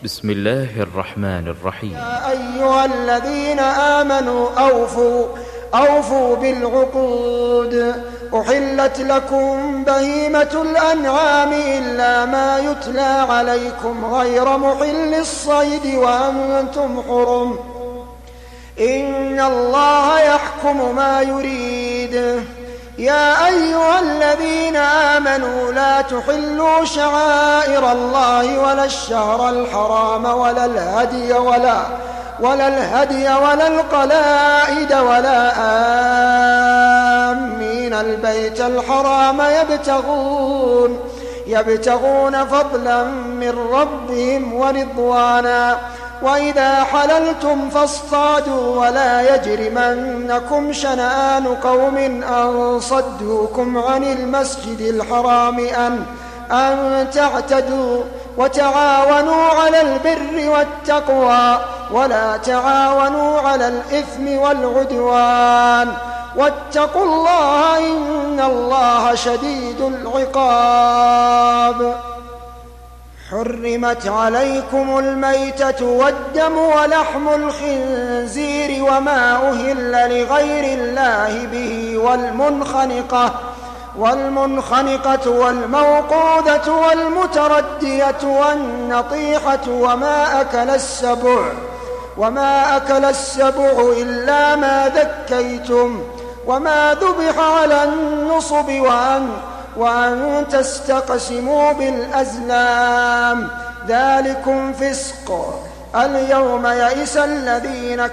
بسم الله الرحمن الرحيم. يا أيها الذين آمنوا أوفوا بالعقود. أحلت لكم بهيمة الأنعام إلا ما يتلى عليكم غير محل الصيد وأنتم حرم. إن الله يحكم ما يريد. يا أيها الذين آمنوا لا تحلوا شعائر الله ولا الشهر الحرام ولا الهدي ولا القلائد ولا آمين البيت الحرام يبتغون فضلا من ربهم ورضوانا. وإذا حللتم فاصطادوا ولا يجرمنكم شنآن قوم أن صدوكم عن المسجد الحرام أن تعتدوا. وتعاونوا على البر والتقوى ولا تعاونوا على الإثم والعدوان. واتقوا الله إن الله شديد العقاب. حرمت عليكم الميتة والدم ولحم الخنزير وما أهل لغير الله به والمنخنقة والموقوذة والمتردية والنطيحة وما أكل السبع إلا ما ذكيتم وما ذبح على النصب وأن تستقسموا بالأزلام ذلكم فسق. اليوم يئس الذين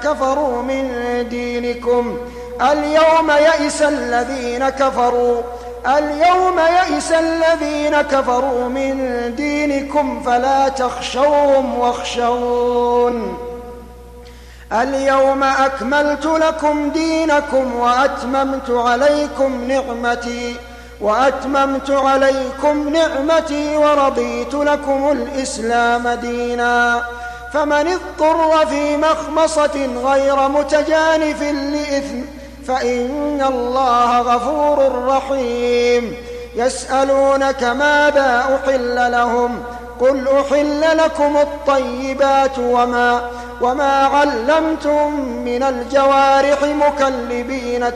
كفروا من دينكم فلا تخشوهم واخشون. اليوم أكملت لكم دينكم وأتممت عليكم نعمتي ورضيت لكم الإسلام دينا. فمن اضطر في مخمصة غير متجانف لإثم فإن الله غفور رحيم. يسألونك ماذا أحل لهم قل أحل لكم الطيبات وما علمتم من الجوارح مكلبين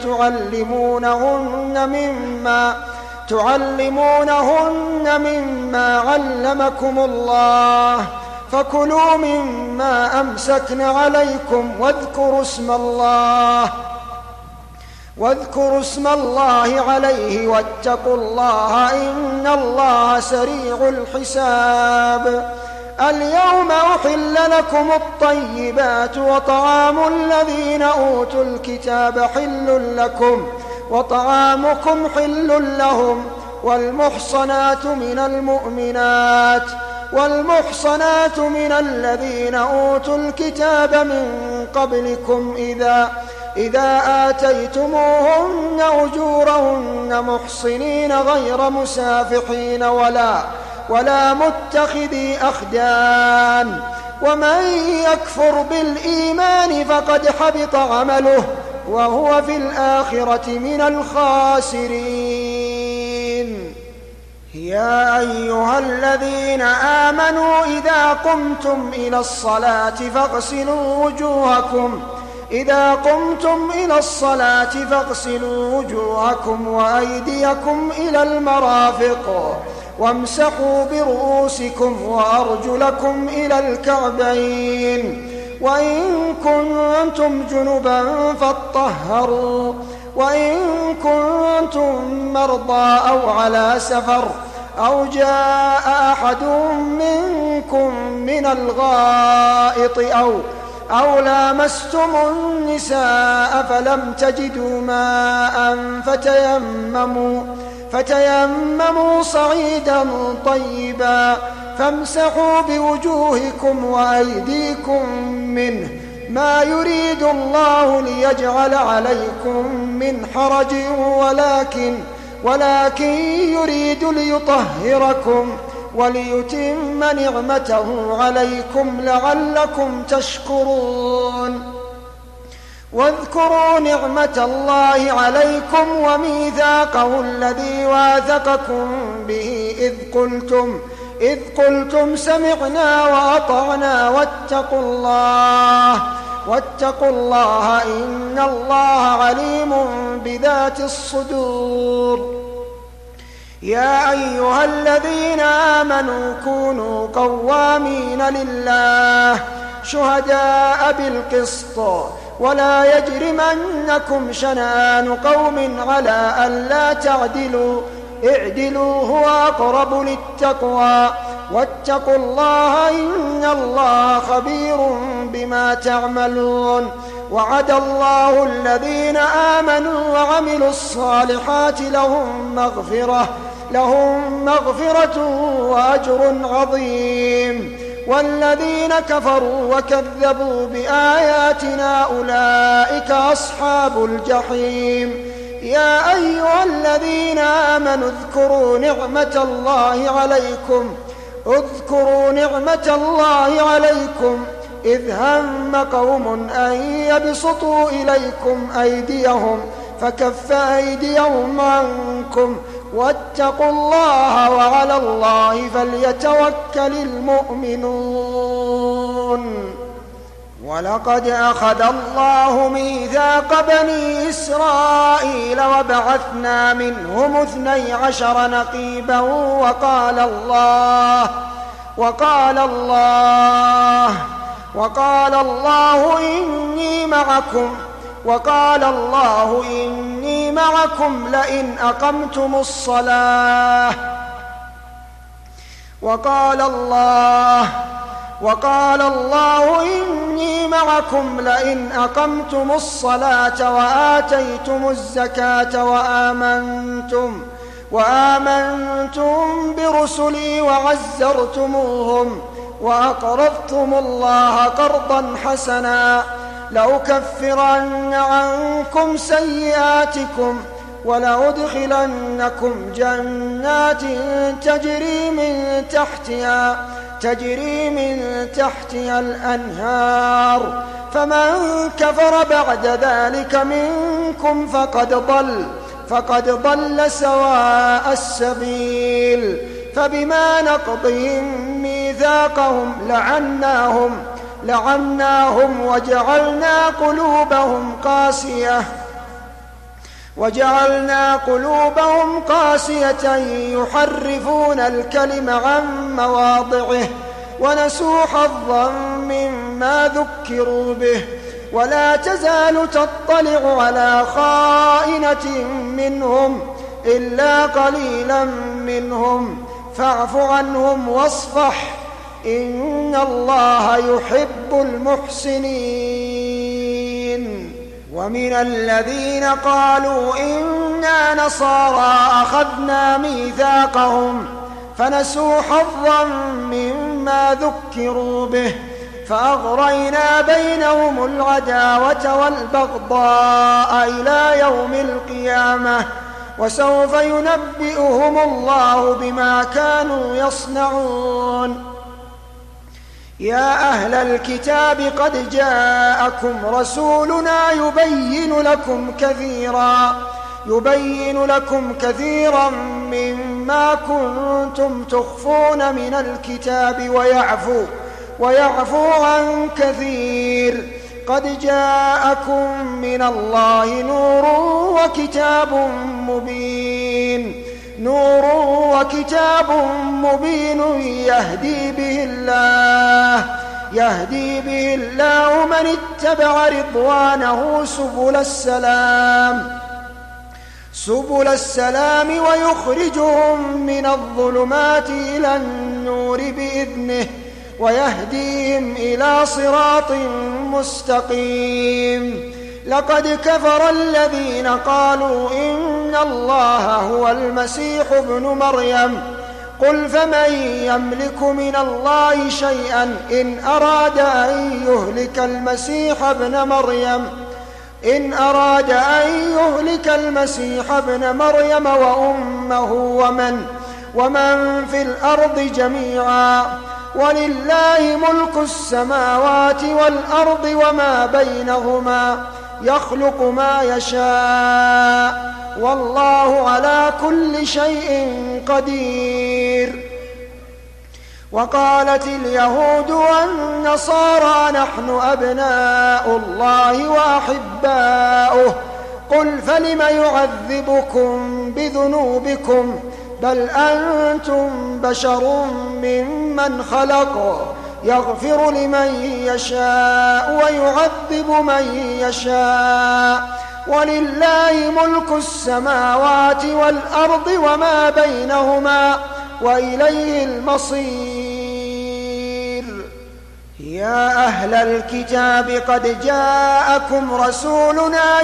تعلمونهن مما علمكم الله فكلوا مما أمسكن عليكم واذكروا اسم الله عليه واتقوا الله إن الله سريع الحساب. اليوم أحل لكم الطيبات وطعام الذين أوتوا الكتاب حل لكم وطعامكم حل لهم. والمحصنات من الذين أوتوا الكتاب من قبلكم إذا آتيتموهن أجورهن محصنين غير مسافحين ولا متخذي أخدان. ومن يكفر بالإيمان فقد حبط عمله وهو في الآخرة من الخاسرين. يا أيها الذين آمنوا إذا قمتم إلى الصلاة فاغسلوا وجوهكم وأيديكم إلى المرافق وامسحوا برؤوسكم وأرجلكم إلى الكعبين. وإن كنتم جنبا فاطهروا. وإن كنتم مرضى أو على سفر أو جاء أحد منكم من الغائط أو لامستم النساء فلم تجدوا ماء فتيمموا صعيدا طيبا فامسحوا بوجوهكم وأيديكم منه ما يريد الله ليجعل عليكم من حرج ولكن يريد ليطهركم وليتم نعمته عليكم لعلكم تشكرون. واذكروا نعمة الله عليكم وميثاقه الذي واثقكم به إذ قلتم سمعنا وأطعنا واتقوا الله إن الله عليم بذات الصدور. يا أيها الذين آمنوا كونوا قوامين لله شهداء بالقسط ولا يجرمنكم شنآن قوم على ألا تعدلوا اعدلوا هو أقرب للتقوى واتقوا الله إن الله خبير بما تعملون. وعد الله الذين آمنوا وعملوا الصالحات لهم مغفرة وأجر عظيم. والذين كفروا وكذبوا بآياتنا أولئك أصحاب الجحيم. يا أيها الذين آمنوا اذكروا نعمة الله عليكم إذ هم قوم أن يبسطوا إليكم أيديهم فكف أيديهم عنكم واتقوا الله وعلى الله فليتوكل المؤمنون. ولقد أخذ الله ميثاق بني إسرائيل وبعثنا منهم 12 نقيبا وقال الله إني معكم لئن أقمتم الصلاة وآتيتم الزكاة وآمنتم برسلي وعزرتموهم وأقرضتم الله قرضا حسنا لأكفرن عنكم سيئاتكم ولأدخلنكم جنات تجري من تحتها الأنهار فمن كفر بعد ذلك منكم فقد ضل سواء السبيل. فبما نقضهم ميثاقهم لعناهم وجعلنا قلوبهم قاسية يحرفون الكلم عن مواضعه ونسوا حظا مما ذكروا به. ولا تزال تطلع على خائنة منهم إلا قليلا منهم فاعف عنهم واصفح إن الله يحب المحسنين. ومن الذين قالوا إنا نصارى أخذنا ميثاقهم فنسوا حظا مما ذكروا به فأغرينا بينهم العداوة والبغضاء إلى يوم القيامة وسوف ينبئهم الله بما كانوا يصنعون. يا أهل الكتاب قد جاءكم رسولنا يبين لكم كثيرا مما كنتم تخفون من الكتاب ويعفو عن كثير. قد جاءكم من الله نور وكتاب مبين يهدي به الله من اتبع رضوانه سبل السلام ويخرجهم من الظلمات إلى النور بإذنه ويهديهم إلى صراط مستقيم. لقد كفر الذين قالوا إن الله هو المسيح ابن مريم قل فمن يملك من الله شيئا إن أراد أن يهلك المسيح ابن مريم وأمه ومن في الأرض جميعا ولله ملك السماوات والأرض وما بينهما يخلق ما يشاء والله على كل شيء قدير. وقالت اليهود والنصارى نحن أبناء الله وأحباؤه قل فلم يعذبكم بذنوبكم بل أنتم بشر ممن خلق يغفر لمن يشاء ويعذب من يشاء ولله ملك السماوات والأرض وما بينهما وإليه المصير. يا أهل الكتاب قد جاءكم رسولنا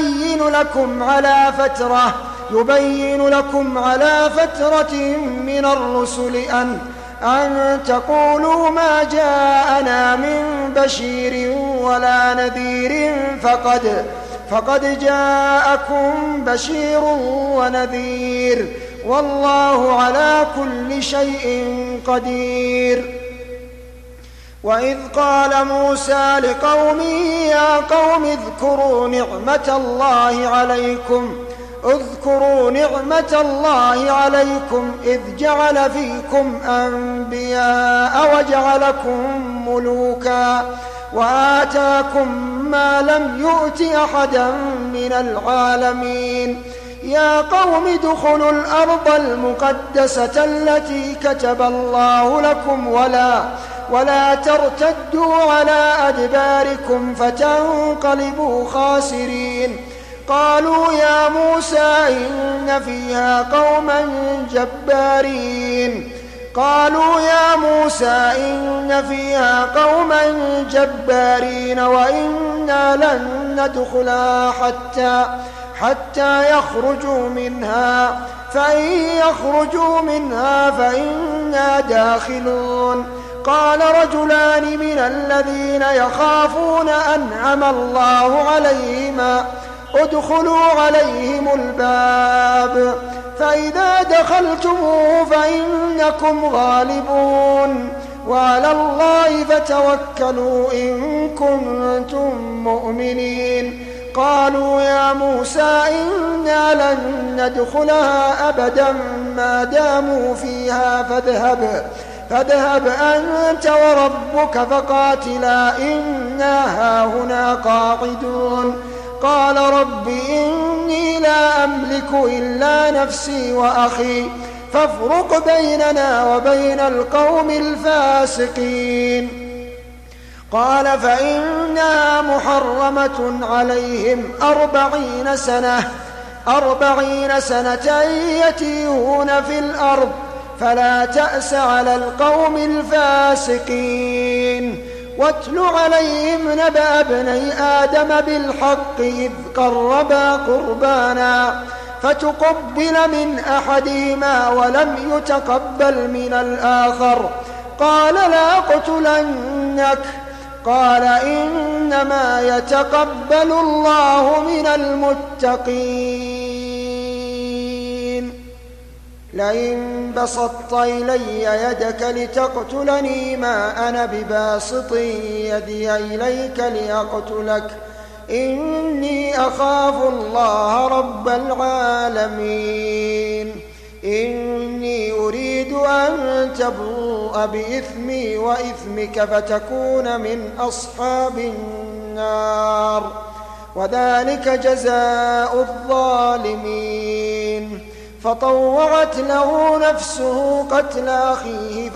يبين لكم على فترة من الرسل أن تقولوا ما جاءنا من بشير ولا نذير فقد جاءكم بشير ونذير والله على كل شيء قدير. وإذ قال موسى لقومه يا قوم اذكروا نعمة الله عليكم إذ جعل فيكم أنبياء وجعلكم ملوكا وآتاكم ما لم يؤت أحدا من العالمين. يا قوم ادخلوا الأرض المقدسة التي كتب الله لكم ولا ترتدوا على أدباركم فتنقلبوا خاسرين. قالوا يا موسى إن فيها قوما جبارين وإنا لن ندخلها حتى يخرجوا منها فإن يخرجوا منها فإنا داخلون. قال رجلان من الذين يخافون أنعم الله عليهما ادخلوا عليهم الباب فإذا دخلتموه فإنكم غالبون وعلى الله فتوكلوا إن كنتم مؤمنين. قالوا يا موسى إنا لن ندخلها أبدا ما داموا فيها فاذهب أنت وربك فقاتلا إنا هاهنا قاعدون. قال رب إني لا أملك إلا نفسي وأخي فافرق بيننا وبين القوم الفاسقين. قال فإنها محرمة عليهم 40 سنة يتيهون في الأرض فلا تأس على القوم الفاسقين. واتل عليهم نبأ ابني آدم بالحق إذ قربا قربانا فتقبل من أحدهما ولم يتقبل من الآخر قال لأقتلنك قال إنما يتقبل الله من المتقين. لئن بسطت إلي يدك لتقتلني ما أنا بباسط يدي إليك لأقتلك إني أخاف الله رب العالمين. إني أريد أن تبوء بإثمي وإثمك فتكون من أصحاب النار وذلك جزاء الظالمين. فطوعت له نفسه قتل أخيه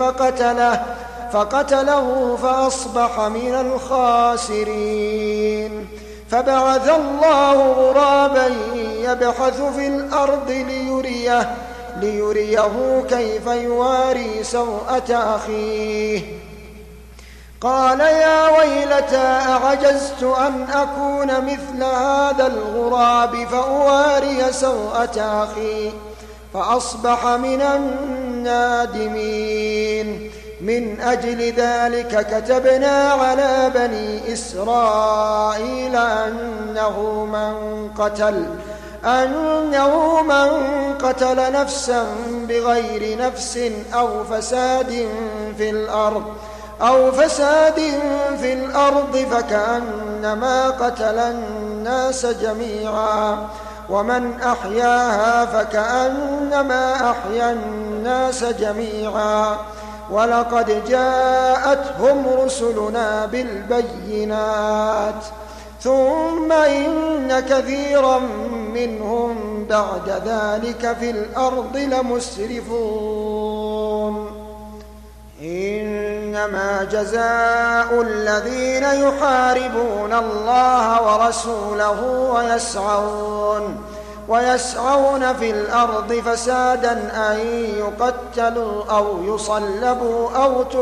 فقتله فأصبح من الخاسرين. فبعث الله غرابا يبحث في الأرض ليريه كيف يواري سوءة أخيه. قال يا ويلتى أعجزت أن أكون مثل هذا الغراب فأواري سوءة أخي فأصبح من النادمين. من أجل ذلك كتبنا على بني إسرائيل أنه من قتل نفسا بغير نفس أو فساد في الأرض فكأنما قتل الناس جميعا ومن أحياها فكأنما أحيا الناس جميعا ولقد جاءتهم رسلنا بالبينات ثم إن كثيرا منهم بعد ذلك في الأرض لمسرفون إنما جزاء الذين يحاربون الله ورسوله ويسعون في الأرض فسادا أن يقتلوا أو يصلبوا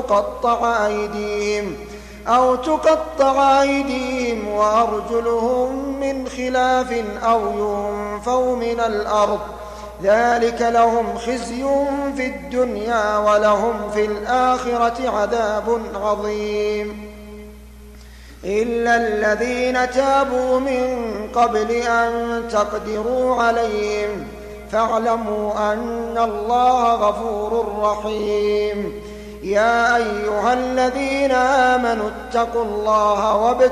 أو تقطع أيديهم وأرجلهم من خلاف أو ينفوا من الأرض ذلك لهم خزي في الدنيا ولهم في الآخرة عذاب عظيم إلا الذين تابوا من قبل أن تقدروا عليهم فاعلموا أن الله غفور رحيم يا أيها الذين آمنوا اتقوا الله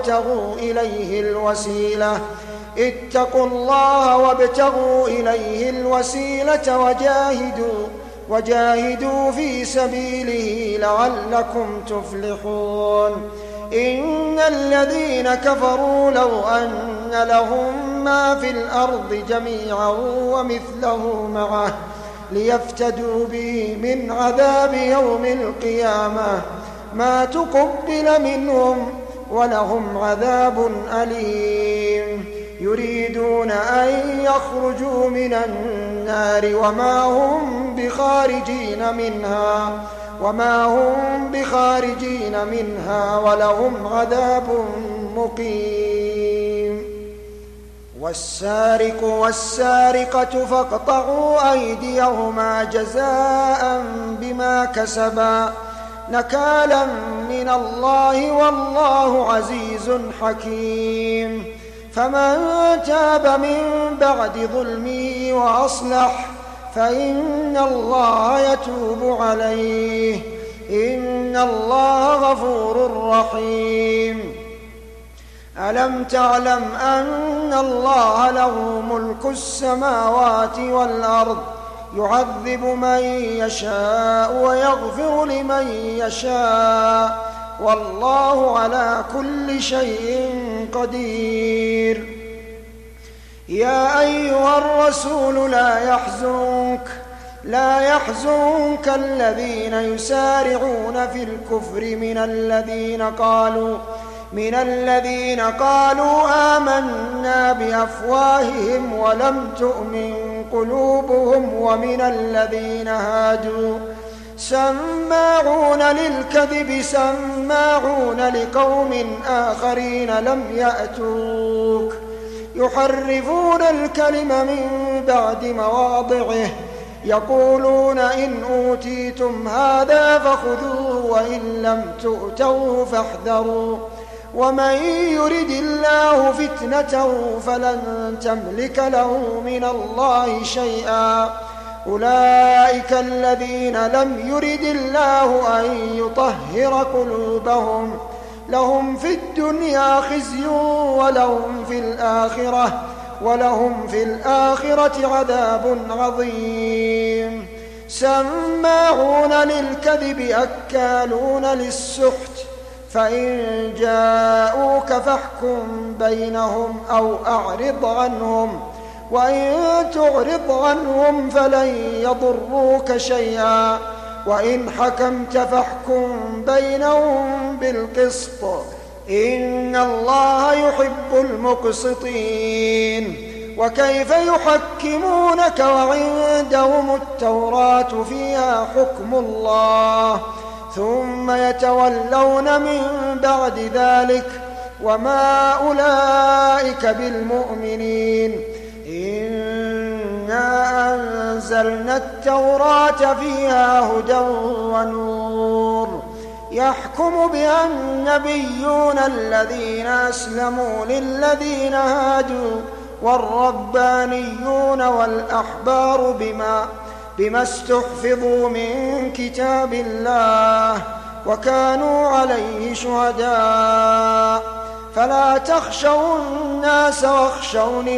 وابتغوا إليه الوسيلة وجاهدوا في سبيله لعلكم تفلحون إن الذين كفروا لو أن لهم ما في الأرض جميعا ومثله معه ليفتدوا به من عذاب يوم القيامة ما تقبل منهم ولهم عذاب أليم يريدون أن يخرجوا من النار وما هم بخارجين منها ولهم عذاب مقيم والسارق والسارقة فاقطعوا أيديهما جزاء بما كسبا نكالا من الله والله عزيز حكيم فمن تاب من بعد ظلمه وأصلح فإن الله يتوب عليه إن الله غفور رحيم ألم تعلم أن الله له ملك السماوات والأرض يعذب من يشاء ويغفر لمن يشاء والله على كل شيء قدير يا أيها الرسول لا يحزنك الذين يسارعون في الكفر من الذين قالوا آمنا بأفواههم ولم تؤمن قلوبهم ومن الذين هادوا سماعون للكذب سماعون لقوم آخرين لم يأتوك يحرفون الكلم من بعد مواضعه يقولون إن أوتيتم هذا فخذوه وإن لم تؤتوه فاحذروا ومن يرد الله فتنته فلن تملك له من الله شيئا أولئك الذين لم يرد الله أن يطهر قلوبهم لهم في الدنيا خزي ولهم في الآخرة عذاب عظيم سماعون للكذب أكالون للسحت فإن جاءوك فاحكم بينهم أو أعرض عنهم وإن تعرض عنهم فلن يضروك شيئا وإن حكمت فاحكم بينهم بالقسط إن الله يحب المقسطين وكيف يحكمونك وعندهم التوراة فيها حكم الله ثم يتولون من بعد ذلك وما أولئك بالمؤمنين إنا أنزلنا التوراة فيها هدى ونور يحكم بها النبيون الذين أسلموا للذين هادوا والربانيون والأحبار بما استحفظوا من كتاب الله وكانوا عليه شهداء فلا تخشوا الناس واخشوني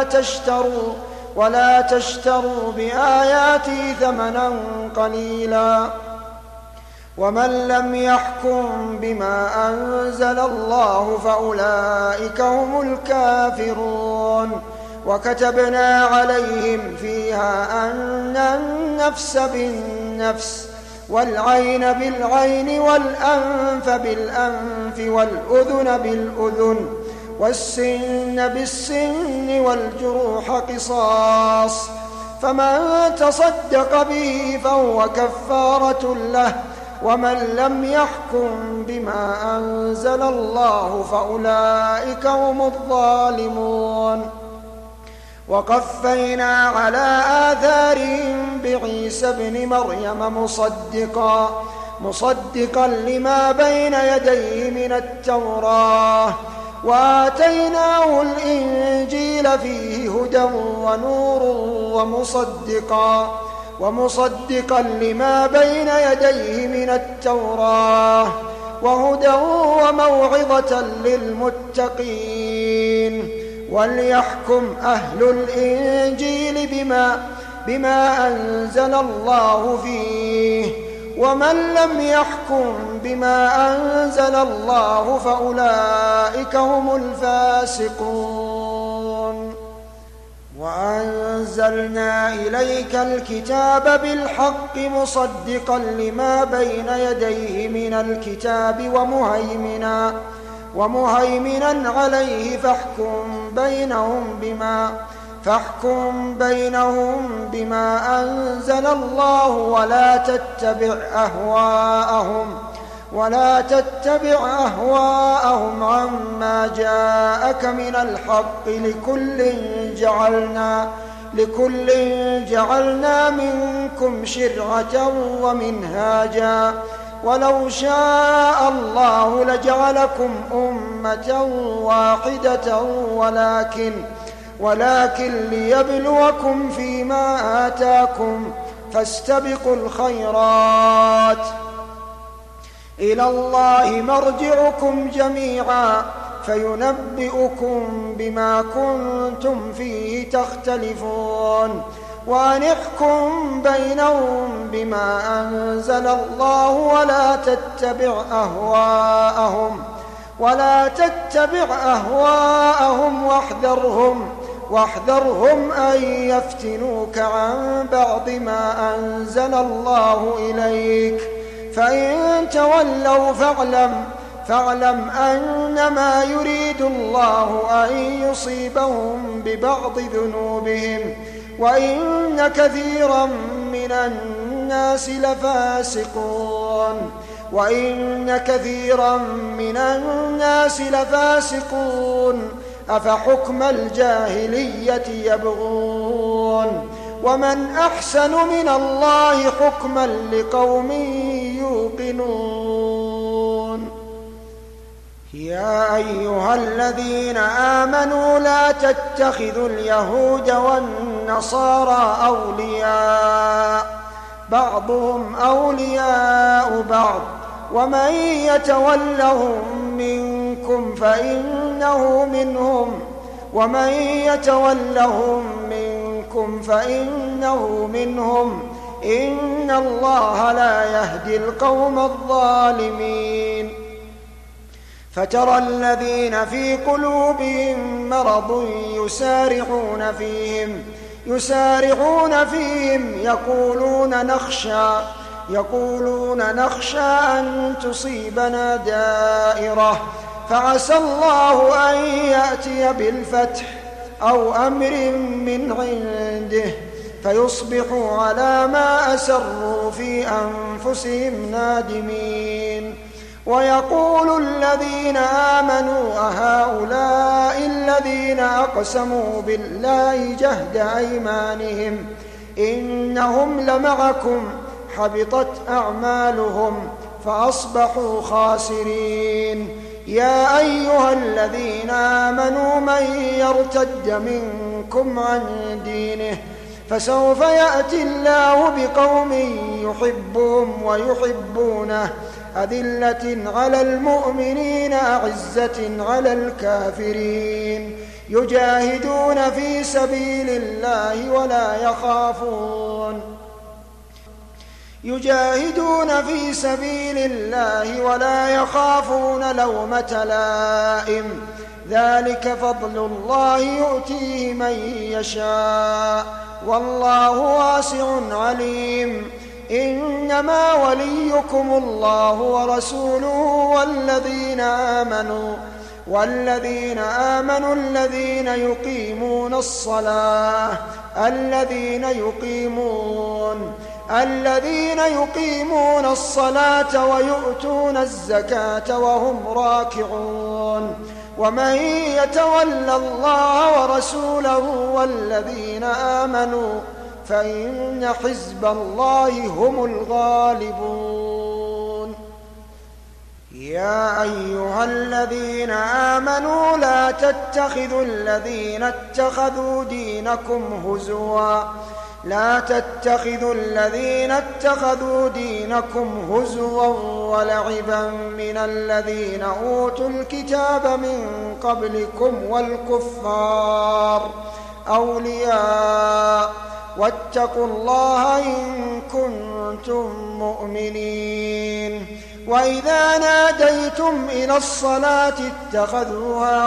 ولا تشتروا بآياتي ثمنا قليلا ومن لم يحكم بما أنزل الله فأولئك هم الكافرون. وكتبنا عليهم فيها أن النفس بالنفس والعين بالعين والأنف بالأنف والأذن بالأذن والسن بالسن والجروح قصاص، فمن تصدق به فهو كفارة له. ومن لم يحكم بما أنزل الله فأولئك هم الظالمون. وقفينا على آثارهم بعيسى ابن مريم مصدقا لما بين يديه من التوراة، وآتيناه الإنجيل فيه هدى ونور ومصدقا لما بين يديه من التوراة وهدى وموعظة للمتقين. وليحكم أهل الإنجيل بما أنزل الله فيه، ومن لم يحكم بما أنزل الله فأولئك هم الفاسقون. وأنزلنا إليك الكتاب بالحق مصدقا لما بين يديه من الكتاب ومهيمنا عليه، فاحكم بينهم بما أنزل الله ولا تتبع أهواءهم عما جاءك من الحق، لكل جعلنا منكم شرعة ومنهاجا، ولو شاء الله لجعلكم أمة واحدة ولكن ليبلوكم فيما آتاكم، فاستبقوا الخيرات، إلى الله مرجعكم جميعا فينبئكم بما كنتم فيه تختلفون. وأن احكم بينهم بما أنزل الله ولا تتبع أهواءهم واحذرهم أن يفتنوك عن بعض ما أنزل الله إليك، فإن تولوا فاعلم أنما يريد الله أن يصيبهم ببعض ذنوبهم، وإن كثيرا من الناس لفاسقون. أفحكم الجاهلية يبغون، ومن أحسن من الله حكما لقوم يوقنون. يا أيها الذين آمنوا لا تتخذوا اليهود والنصارى أولياء، بعضهم أولياء بعض، ومن يتولهم منكم فإنه منهم، إن الله لا يهدي القوم الظالمين. فترى الذين في قلوبهم مرض يسارعون فيهم يقولون نخشى أن تصيبنا دائرة، فعسى الله أن يأتي بالفتح أو أمر من عنده فيصبحوا على ما أسروا في أنفسهم نادمين. ويقول الذين آمنوا أهؤلاء الذين أقسموا بالله جهد أيمانهم إنهم لمعكم حبطت أعمالهم فأصبحوا خاسرين. يا أيها الذين آمنوا من يرتد منكم عن دينه فسوف يأتي الله بقوم يحبهم ويحبونه، أذلة على المؤمنين أعزة على الكافرين، يجاهدون في سبيل الله ولا يجاهدون في سبيل الله ولا يخافون لومة لائم ذلك فضل الله يؤتيه من يشاء والله واسع عليم إنما وليكم الله ورسوله والذين آمنوا الذين يقيمون الصلاة ويؤتون الزكاة وهم راكعون ومن يتول الله ورسوله والذين آمنوا فإن حزب الله هم الغالبون يا أيها الذين آمنوا لا تتخذوا الذين اتخذوا دينكم هزوا ولعبا من الذين أوتوا الكتاب من قبلكم والكفار أولياء واتقوا الله إن كنتم مؤمنين وإذا ناديتم إلى الصلاة اتخذوها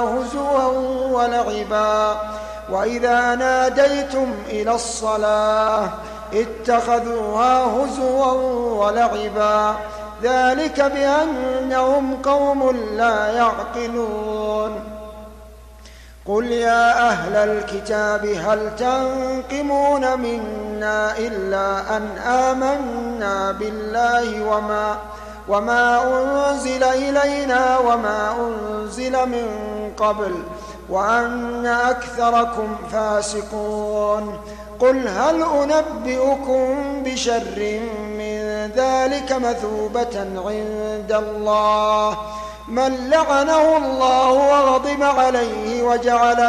هزوا ولعبا ذلك بأنهم قوم لا يعقلون قل يا أهل الكتاب هل تنقمون منا إلا أن آمنا بالله وما أنزل إلينا وما أنزل من قبل وأن أكثركم فاسقون قل هل أنبئكم بشر من ذلك مثوبة عند الله من لعنه الله وغضب عليه وجعل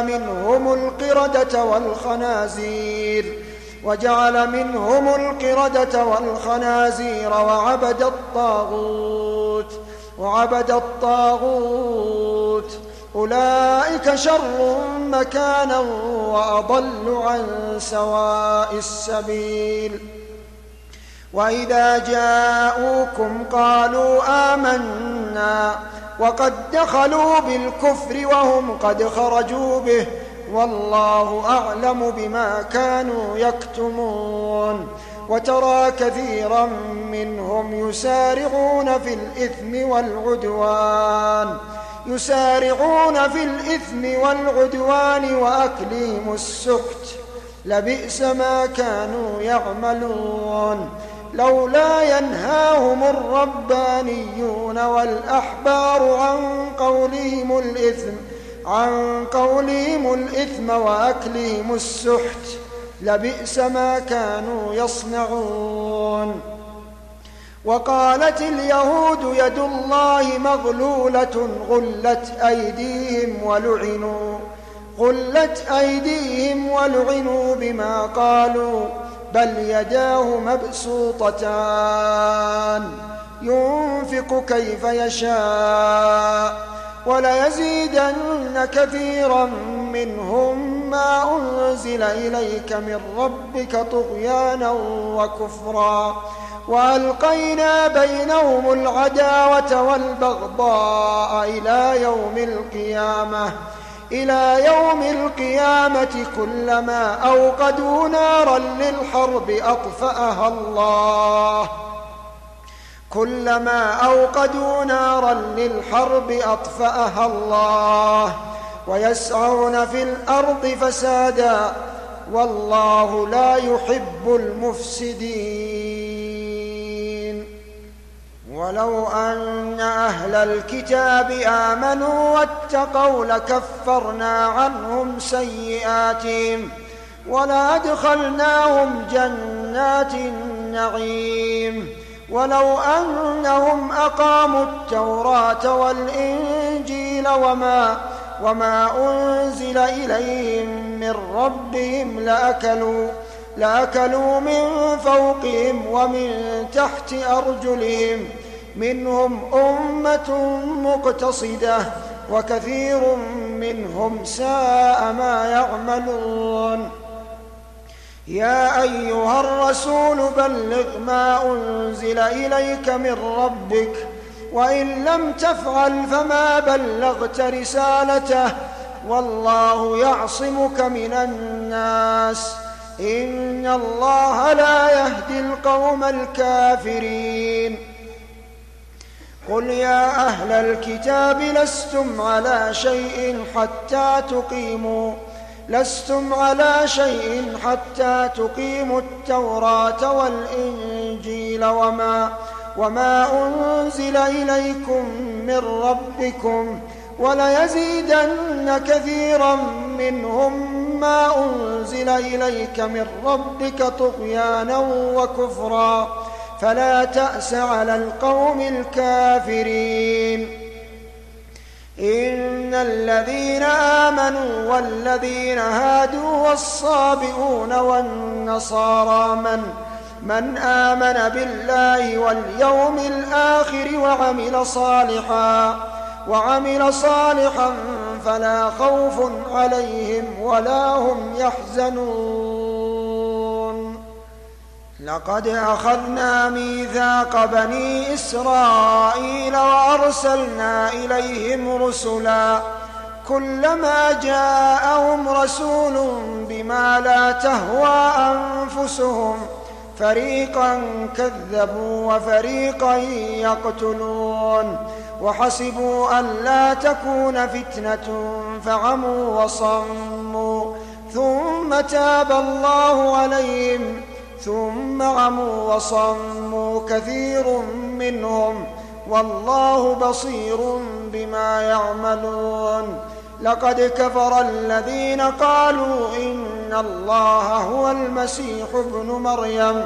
منهم القردة والخنازير وعبد الطاغوت أولئك شر مكانا وأضل عن سواء السبيل وإذا جاءوكم قالوا آمنا وقد دخلوا بالكفر وهم قد خرجوا به والله أعلم بما كانوا يكتمون وترى كثيرا منهم يسارعون في الإثم والعدوان وأكلهم السحت لبئس ما كانوا يعملون لولا ينهاهم الربانيون والأحبار عن قولهم الإثم وأكلهم السحت لبئس ما كانوا يصنعون وقالت اليهود يد الله مغلولة غلت أيديهم ولعنوا بما قالوا بل يداه مبسوطتان ينفق كيف يشاء وليزيدن كثيرا منهم ما أنزل إليك من ربك طغيانا وكفرا وألقينا بينهم العداوة والبغضاء إلى يوم القيامة كلما أوقدوا نارا للحرب أطفأها الله ويسعون في الأرض فسادا والله لا يحب المفسدين ولو أن أهل الكتاب آمنوا واتقوا لكفرنا عنهم سيئاتهم ولأدخلناهم جنات النعيم ولو أنهم أقاموا التوراة والإنجيل وما أنزل إليهم من ربهم لأكلوا من فوقهم ومن تحت أرجلهم منهم أمة مقتصدة وكثير منهم ساء ما يعملون يا أيها الرسول بلغ ما أنزل إليك من ربك وإن لم تفعل فما بلغت رسالته والله يعصمك من الناس إن الله لا يهدي القوم الكافرين. قل يا أهل الكتاب لستم على شيء حتى تقيموا التوراة والإنجيل وما أنزل إليكم من ربكم وليزيدن كثيرا منهم ما أنزل إليك من ربك طغيانا وكفرا فلا تأس على القوم الكافرين. إن الذين آمنوا والذين هادوا والصابئون والنصارى من آمن بالله واليوم الآخر وعمل صالحا فلا خوف عليهم ولا هم يحزنون. لقد أخذنا ميثاق بني إسرائيل وأرسلنا إليهم رسلا كلما جاءهم رسول بما لا تهوى أنفسهم فريقا كذبوا وفريقا يقتلون وحسبوا أن لا تكون فتنة فعموا وصموا ثم تاب الله عليهم ثم عموا وصموا كثير منهم والله بصير بما يعملون. لقد كفر الذين قالوا إن الله هو المسيح ابن مريم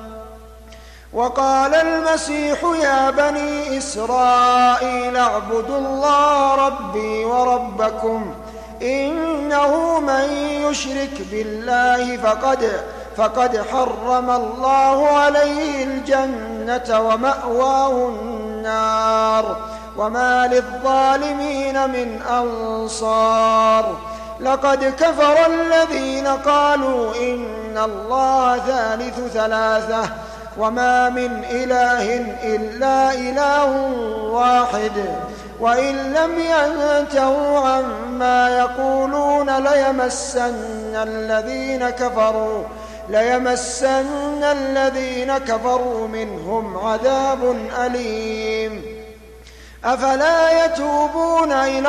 وقال المسيح يا بني إسرائيل اعبدوا الله ربي وربكم إنه من يشرك بالله فقد حرم الله عليه الجنة ومأواه النار وما للظالمين من أنصار. لقد كفر الذين قالوا إن الله ثالث ثلاثة وما من إله إلا إله واحد وإن لم ينتهوا عما يقولون ليمسن الذين كفروا منهم عذاب أليم. أفلا يتوبون إلى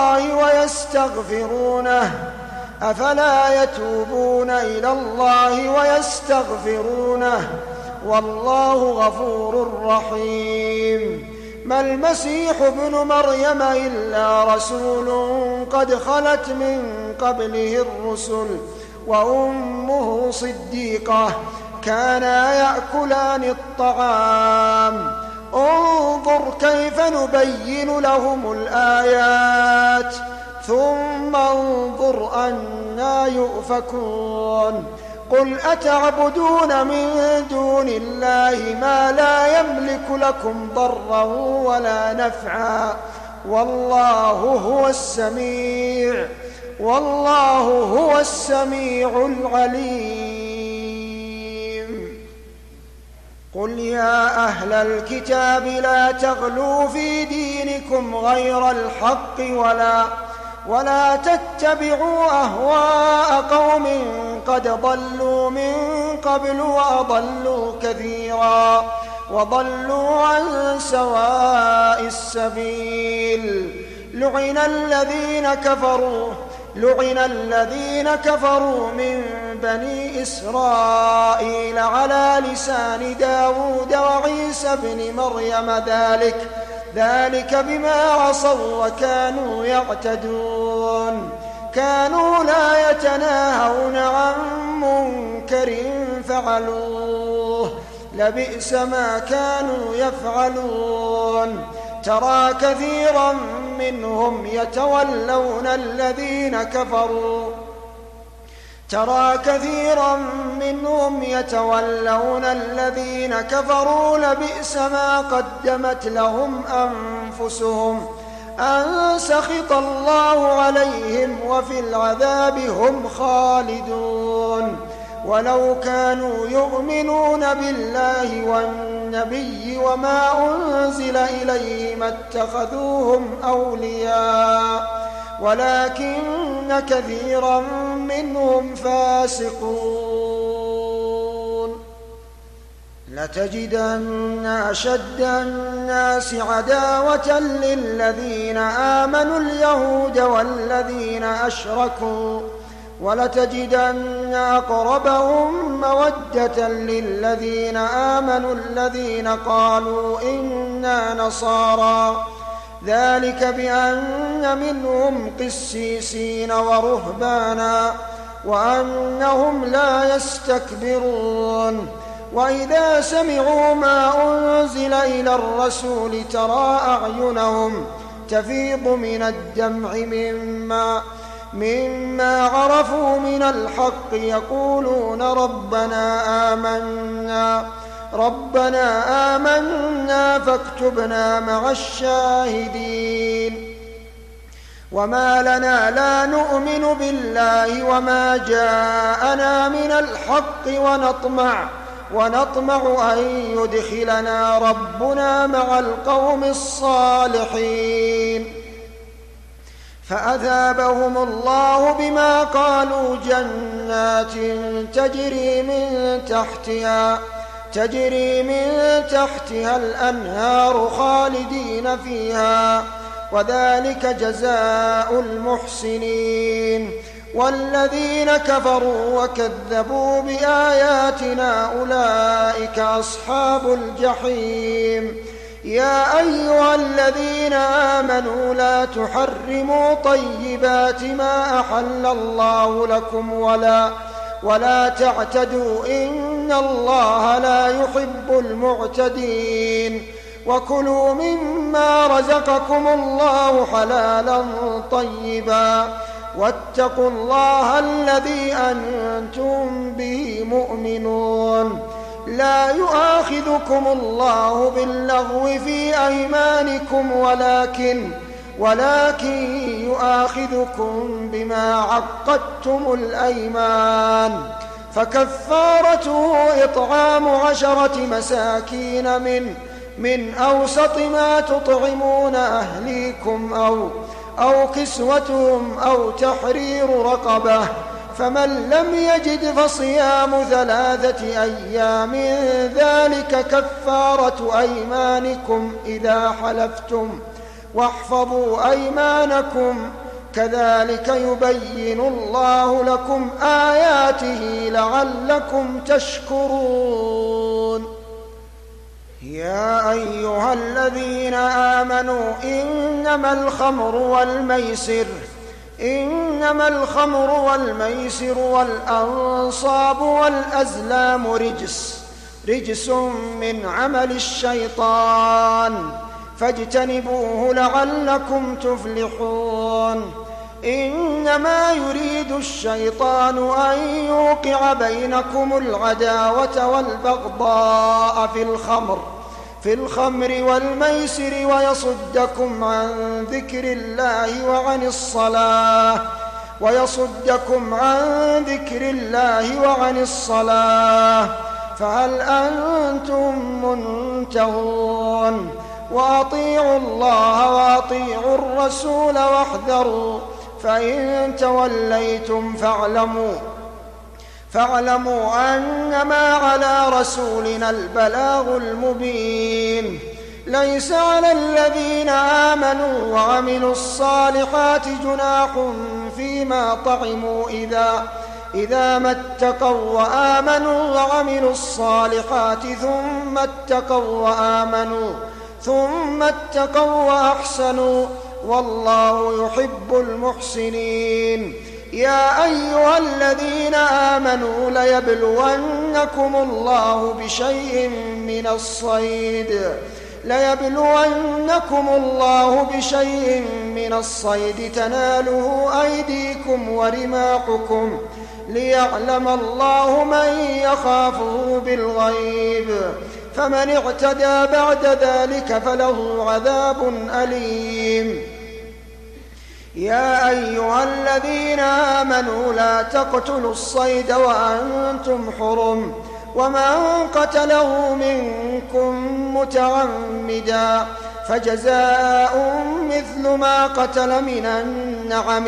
الله ويستغفرونه والله غفور رحيم. ما المسيح ابن مريم إلا رسول قد خلت من قبله الرسل وأمه صديقة كانا يأكلان الطعام انظر كيف نبين لهم الآيات ثم انظر أنى يؤفكون. قل أتعبدون من دون الله ما لا يملك لكم ضرا ولا نفعا والله هو السميع العليم. قل يا أهل الكتاب لا تغلوا في دينكم غير الحق ولا تتبعوا أهواء قوم قد ضلوا من قبل وأضلوا كثيرا وضلوا عن سواء السبيل. لعن الذين كفروا من بني إسرائيل على لسان داود وعيسى بن مريم ذلك بما عصوا وكانوا يعتدون. كانوا لا يتناهون عن منكر فعلوه لبئس ما كانوا يفعلون. ترى كثيرا منهم يتولون الذين كفروا لبئس ما قدمت لهم أنفسهم أن سخط الله عليهم وفي العذاب هم خالدون. ولو كانوا يؤمنون بالله والنبي وما أنزل إليه ما اتخذوهم أولياء ولكن كثيرا منهم فاسقون. لتجدن أشد الناس عداوة للذين آمنوا اليهود والذين أشركوا ولتجدن أقربهم مودة للذين آمنوا الذين قالوا إنا نصارى ذلك بأن منهم قسيسين ورهبانا وأنهم لا يستكبرون. وإذا سمعوا ما أنزل إلى الرسول ترى أعينهم تفيض من الدمع مما عرفوا من الحق يقولون ربنا آمنا فاكتبنا مع الشاهدين. وما لنا لا نؤمن بالله وما جاءنا من الحق ونطمع أن يدخلنا ربنا مع القوم الصالحين. فأثابهم الله بما قالوا جنات تجري من تحتها الأنهار خالدين فيها وذلك جزاء المحسنين. والذين كفروا وكذبوا بآياتنا أولئك أصحاب الجحيم. يا أيها الذين آمنوا لا تحرموا طيبات ما أحل الله لكم ولا تعتدوا إن الله لا يحب المعتدين. وكلوا مما رزقكم الله حلالا طيبا واتقوا الله الذي أنتم به مؤمنون. لا يؤاخذكم الله باللغو في أيمانكم ولكن يؤاخذكم بما عقدتم الأيمان. فكفارته إطعام 10 مساكين من أوسط ما تطعمون أهليكم أو كسوتهم أو تحرير رقبة. فمن لم يجد فصيام 3 أيام ذلك كفارة أيمانكم إذا حلفتم واحفظوا أيمانكم كذلك يبين الله لكم آياته لعلكم تشكرون. يا أيها الذين آمنوا إنما الخمر والميسر والأنصاب والأزلام رجس من عمل الشيطان فاجتنبوه لعلكم تفلحون. إنما يريد الشيطان أن يوقع بينكم العداوة والبغضاء في الخمر والميسر ويصدكم عن ذكر الله وعن الصلاة فهل أنتم منتهون. وأطيعوا الله وأطيعوا الرسول واحذروا فإن توليتم فاعلموا أنما على رسولنا البلاغ المبين. ليس على الذين آمنوا وعملوا الصالحات جناح فيما طعموا إذا ما اتقوا وآمنوا وعملوا الصالحات ثم اتقوا وأحسنوا والله يحب المحسنين. يا أيها الذين آمنوا ليبلونكم الله بشيء من الصيد تناله أيديكم ورماحكم ليعلم الله من يخافه بالغيب فمن اعتدى بعد ذلك فله عذاب أليم. يا أيها الذين آمنوا لا تقتلوا الصيد وأنتم حرم ومن قتله منكم متعمدا فجزاء مثل ما قتل من النعم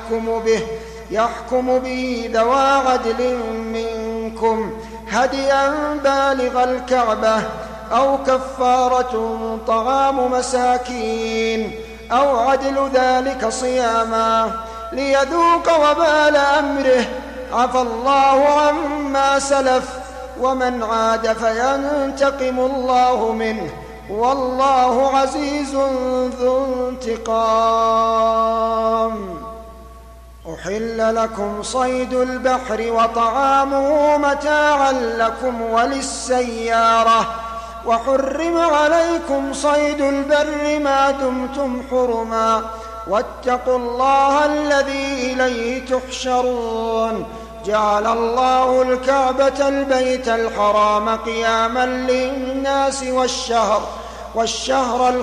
يحكم به ذوى عدل منكم هديا بالغ الكعبة أو كفارة طعام مساكين أو عدل ذلك صياما ليذوق وبال أمره عفى الله عما سلف ومن عاد فينتقم الله منه والله عزيز ذو انتقام. أحل لكم صيد البحر وطعامه متاعا لكم وللسيارة وحرم عليكم صيد البر ما دمتم حرما واتقوا الله الذي إليه تحشرون. جعل الله الكعبة البيت الحرام قياما للناس والشهر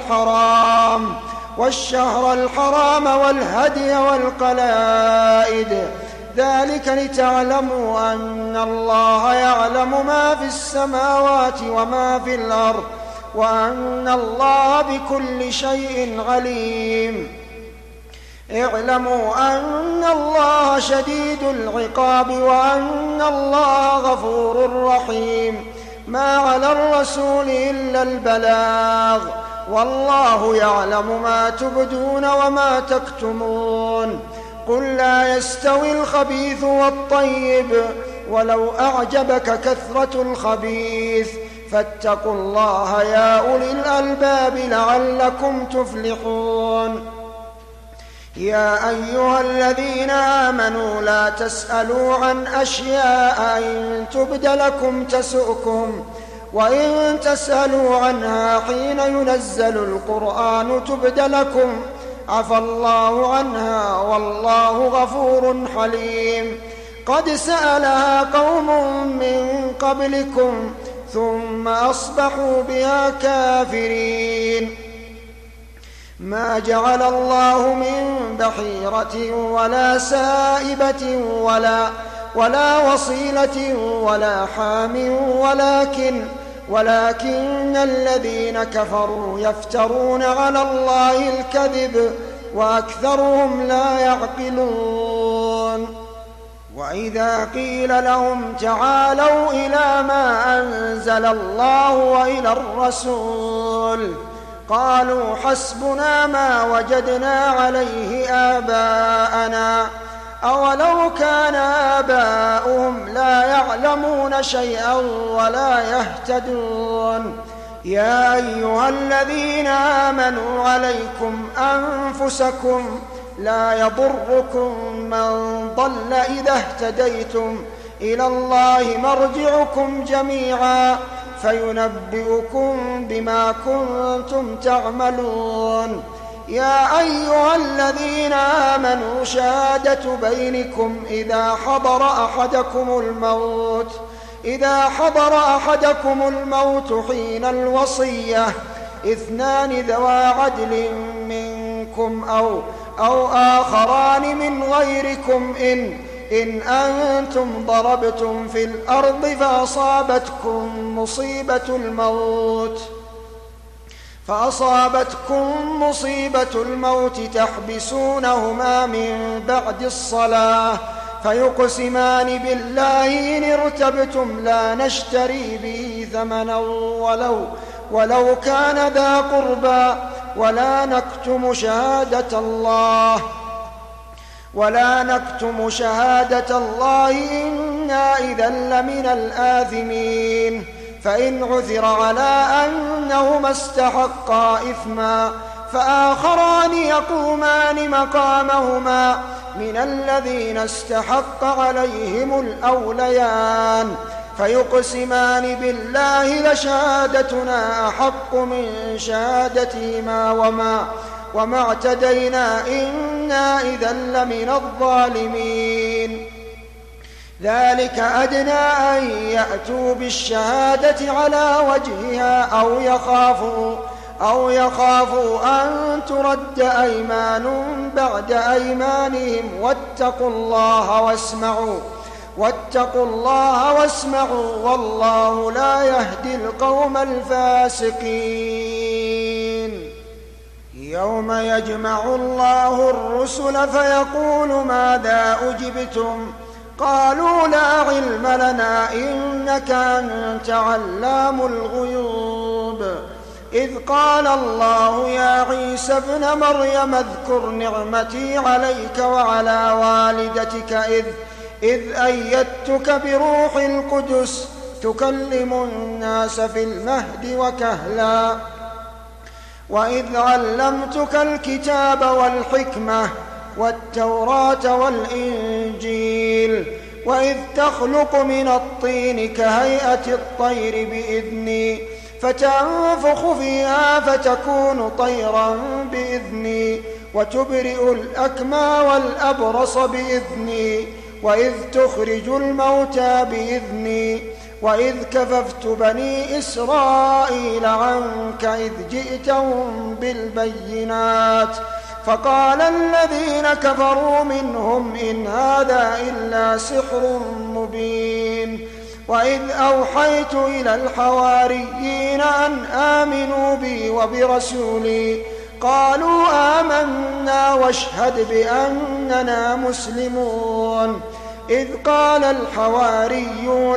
الحرام والهدي والقلائد ذلك لتعلموا أن الله يعلم ما في السماوات وما في الأرض وأن الله بكل شيء عليم. اعلموا أن الله شديد العقاب وأن الله غفور رحيم. ما على الرسول إلا البلاغ والله يعلم ما تبدون وما تكتمون. قل لا يستوي الخبيث والطيب ولو أعجبك كثرة الخبيث فاتقوا الله يا أولي الألباب لعلكم تفلحون. يا أيها الذين آمنوا لا تسألوا عن أشياء إن تبد لكم تسؤكم وإن تسألوا عنها حين ينزل القرآن تبد لكم عفى الله عنها والله غفور حليم. قد سألها قوم من قبلكم ثم أصبحوا بها كافرين. ما جعل الله من بحيرة ولا سائبة ولا وصيلة ولا حام ولكن الذين كفروا يفترون على الله الكذب وأكثرهم لا يعقلون. وإذا قيل لهم تعالوا إلى ما أنزل الله وإلى الرسول قالوا حسبنا ما وجدنا عليه آباءنا أولو كان آباؤهم لا يعلمون شيئا ولا يهتدون. يا أيها الذين آمنوا عليكم أنفسكم لا يضركم من ضل إذا اهتديتم إلى الله مرجعكم جميعا فينبئكم بما كنتم تعملون. يا أيها الذين آمنوا شهادة بينكم إذا حضر أحدكم الموت حين الوصية 2 ذوى عدل منكم أو آخران من غيركم إن أنتم ضربتم في الأرض فأصابتكم مصيبة الموت تحبسونهما من بعد الصلاة فيقسمان بالله إن ارتبتم لا نشتري به ثمنا ولو كان ذا قربى ولا نكتم شهادة الله إنا إذا لمن الآثمين. فإن عثر على أنهما استحقا إثما فآخران يقومان مقامهما من الذين استحق عليهم الأوليان فيقسمان بالله لشهادتنا أحق من شهادتهما وما اعتدينا إنا إذا لمن الظالمين. ذلك أدنى أن يأتوا بالشهادة على وجهها أو يخافوا أن ترد أيمان بعد أيمانهم واتقوا الله واسمعوا والله لا يهدي القوم الفاسقين. يوم يجمع الله الرسل فيقول ماذا أجبتم؟ قالوا لا علم لنا إنك أنت علام الغيوب. إذ قال الله يا عيسى ابن مريم اذكر نعمتي عليك وعلى والدتك إذ أيدتك بروح القدس تكلم الناس في المهد وكهلا وإذ علمتك الكتاب والحكمة والتوراة والإنجيل وإذ تخلق من الطين كهيئة الطير بإذني فتنفخ فيها فتكون طيرا بإذني وتبرئ الأكمى والأبرص بإذني وإذ تخرج الموتى بإذني وإذ كففت بني إسرائيل عنك إذ جئتهم بالبينات فقال الذين كفروا منهم إن هذا إلا سحر مبين. وإذ أوحيت إلى الحواريين أن آمنوا بي وبرسولي قالوا آمنا واشهد بأننا مسلمون. إذ قال الحواريون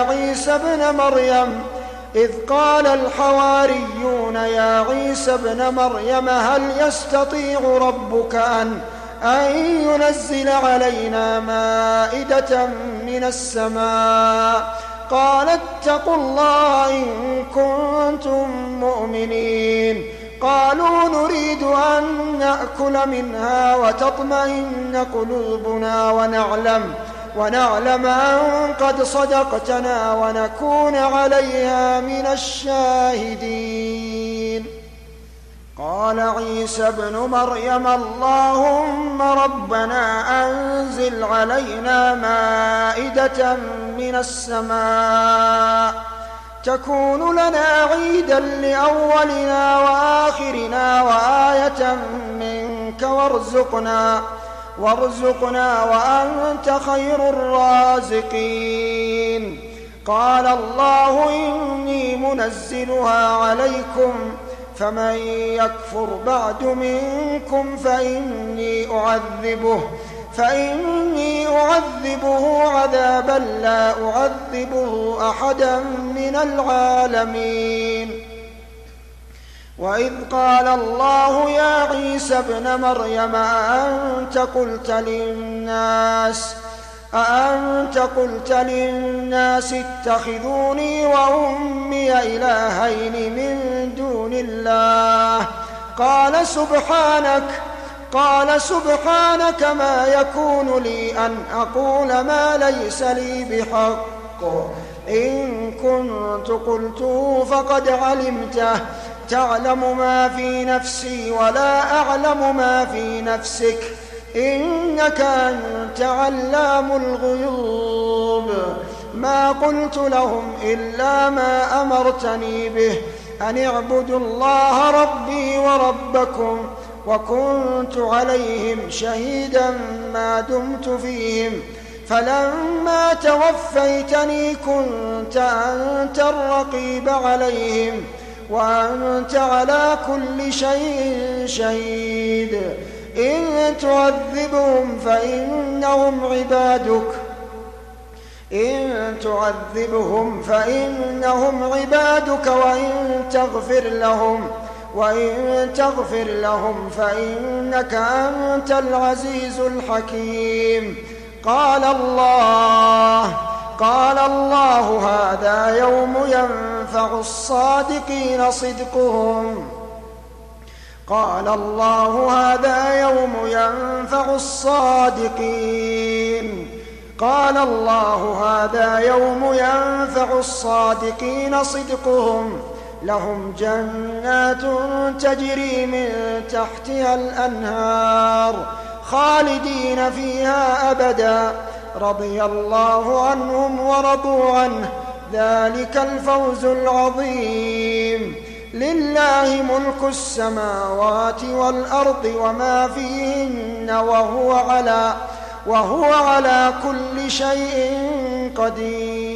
يا عيسى ابن مريم هل يستطيع ربك أن ينزل علينا مائدة من السماء؟ قال اتقوا الله إن كنتم مؤمنين. قالوا نريد أن نأكل منها وتطمئن قلوبنا ونعلم أن قد صدقتنا ونكون عليها من الشاهدين. قال عيسى ابن مريم اللهم ربنا أنزل علينا مائدة من السماء تكون لنا عيدا لأولنا وآخرنا وآية منك وارزقنا وأنت خير الرازقين. قال الله إني منزلها عليكم فمن يكفر بعد منكم فإني أعذبه عذابا لا أعذبه أحدا من العالمين. وإذ قال الله يا عيسى ابن مريم أأنت قلت للناس اتخذوني وأمي إلهين من دون الله؟ قال سبحانك ما يكون لي أن أقول ما ليس لي بحق إن كنت قلته فقد علمته تعلم ما في نفسي ولا أعلم ما في نفسك إنك أنت علام الغيوب. ما قلت لهم إلا ما أمرتني به أن اعبدوا الله ربي وربكم وكنت عليهم شهيدا ما دمت فيهم فلما توفيتني كنت أنت الرقيب عليهم وأنت على كل شيء شهيد. إن تعذبهم فإنهم عبادك وإن تغفر لهم فإنك أنت العزيز الحكيم. قال الله هذا يوم ينفع الصادقين صدقهم لهم جنات تجري من تحتها الأنهار خالدين فيها أبدا رضي الله عنهم ورضوا عنه ذلك الفوز العظيم. لله ملك السماوات والأرض وما فيهن وهو على كل شيء قدير.